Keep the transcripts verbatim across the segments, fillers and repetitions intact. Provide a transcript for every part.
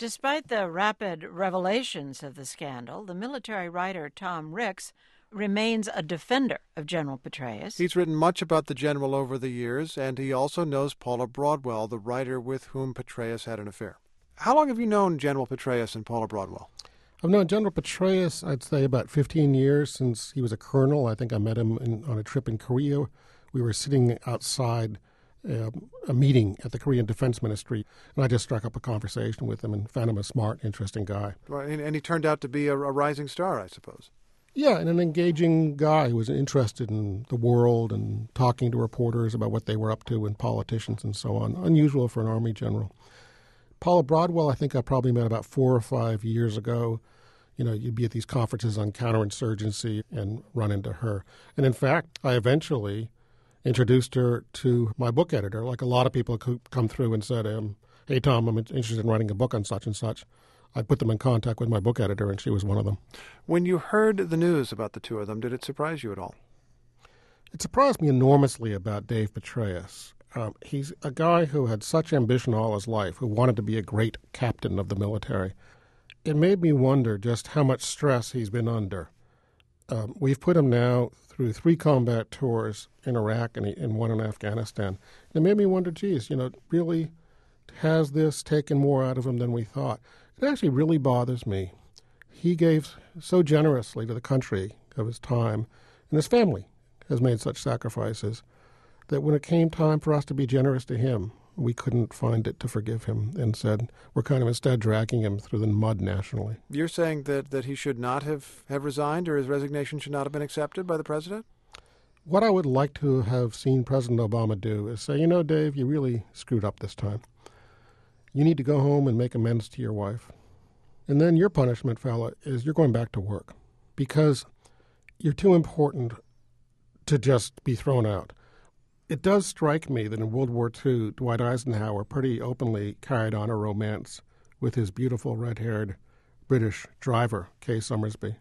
Despite the rapid revelations of the scandal, the military writer Tom Ricks remains a defender of General Petraeus. He's written much about the general over the years, and he also knows Paula Broadwell, the writer with whom Petraeus had an affair. How long have you known General Petraeus and Paula Broadwell? I've known General Petraeus, I'd say, about fifteen years since he was a colonel. I think I met him in, on a trip in Korea. We were sitting outside uh, a meeting at the Korean Defense Ministry, and I just struck up a conversation with him and found him a smart, interesting guy. Right, and, and he turned out to be a, a rising star, I suppose. Yeah, and an engaging guy who was interested in the world and talking to reporters about what they were up to and politicians and so on. Unusual for an Army general. Paula Broadwell, I think I probably met about four or five years ago. You know, you'd be at these conferences on counterinsurgency and run into her. And in fact, I eventually introduced her to my book editor. Like a lot of people who come through and said, um, hey, Tom, I'm interested in writing a book on such and such. I put them in contact with my book editor, and she was one of them. When you heard the news about the two of them, did it surprise you at all? It surprised me enormously about Dave Petraeus. Um, he's a guy who had such ambition all his life, who wanted to be a great captain of the military. It made me wonder just how much stress he's been under. Um, we've put him now through three combat tours in Iraq and, and one in Afghanistan. And it made me wonder, geez, you know, really has this taken more out of him than we thought? It actually really bothers me. He gave so generously to the country of his time, and his family has made such sacrifices, that when it came time for us to be generous to him, we couldn't find it to forgive him and said we're kind of instead dragging him through the mud nationally. You're saying that, that he should not have, have resigned, or his resignation should not have been accepted by the president? What I would like to have seen President Obama do is say, you know, Dave, you really screwed up this time. You need to go home and make amends to your wife. And then your punishment, fella, is you're going back to work because you're too important to just be thrown out. It does strike me that in World War Two, Dwight Eisenhower pretty openly carried on a romance with his beautiful red-haired British driver, Kay Summersby.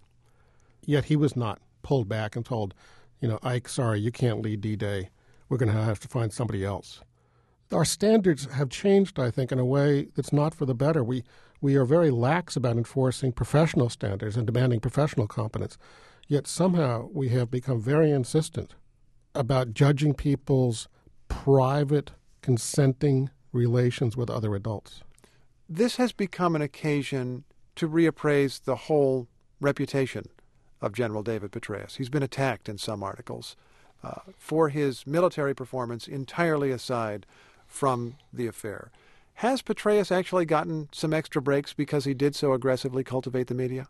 Yet he was not pulled back and told, you know, Ike, sorry, you can't lead D-Day. We're going to have to find somebody else. Our standards have changed, I think, in a way that's not for the better. We we are very lax about enforcing professional standards and demanding professional competence. Yet somehow we have become very insistent about judging people's private, consenting relations with other adults. This has become an occasion to reappraise the whole reputation of General David Petraeus. He's been attacked in some articles uh, for his military performance entirely aside from the affair. Has Petraeus actually gotten some extra breaks because he did so aggressively cultivate the media?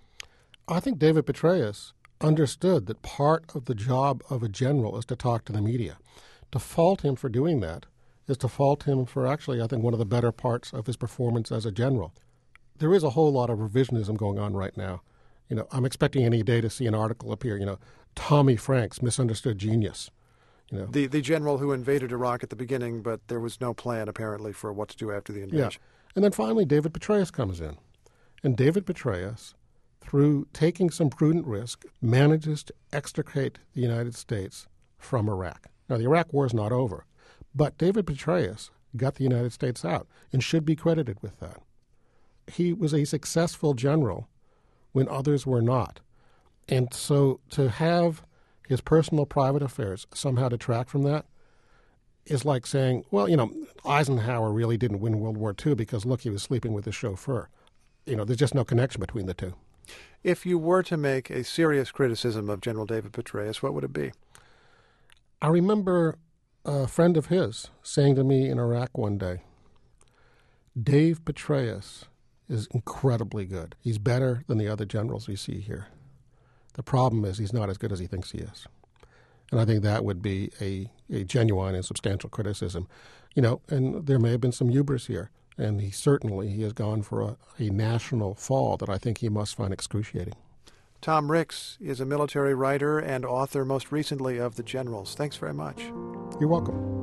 I think David Petraeus understood that part of the job of a general is to talk to the media. To fault him for doing that is to fault him for actually, I think, one of the better parts of his performance as a general. There is a whole lot of revisionism going on right now. You know, I'm expecting any day to see an article appear, you know, Tommy Franks, misunderstood genius. You know, the the general who invaded Iraq at the beginning, but there was no plan, apparently, for what to do after the invasion. Yeah. And then finally, David Petraeus comes in. And David Petraeus, through taking some prudent risk, manages to extricate the United States from Iraq. Now, the Iraq War is not over, but David Petraeus got the United States out and should be credited with that. He was a successful general when others were not. And so to have his personal private affairs somehow detract from that is like saying, well, you know, Eisenhower really didn't win World War Two because, look, he was sleeping with his chauffeur. You know, there's just no connection between the two. If you were to make a serious criticism of General David Petraeus, what would it be? I remember a friend of his saying to me in Iraq one day, Dave Petraeus is incredibly good. He's better than the other generals we see here. The problem is he's not as good as he thinks he is. And I think that would be a, a genuine and substantial criticism. You know, and there may have been some hubris here. And he certainly he has gone for a, a national fall that I think he must find excruciating. Tom Ricks is a military writer and author most recently of The Generals. Thanks very much. You're welcome.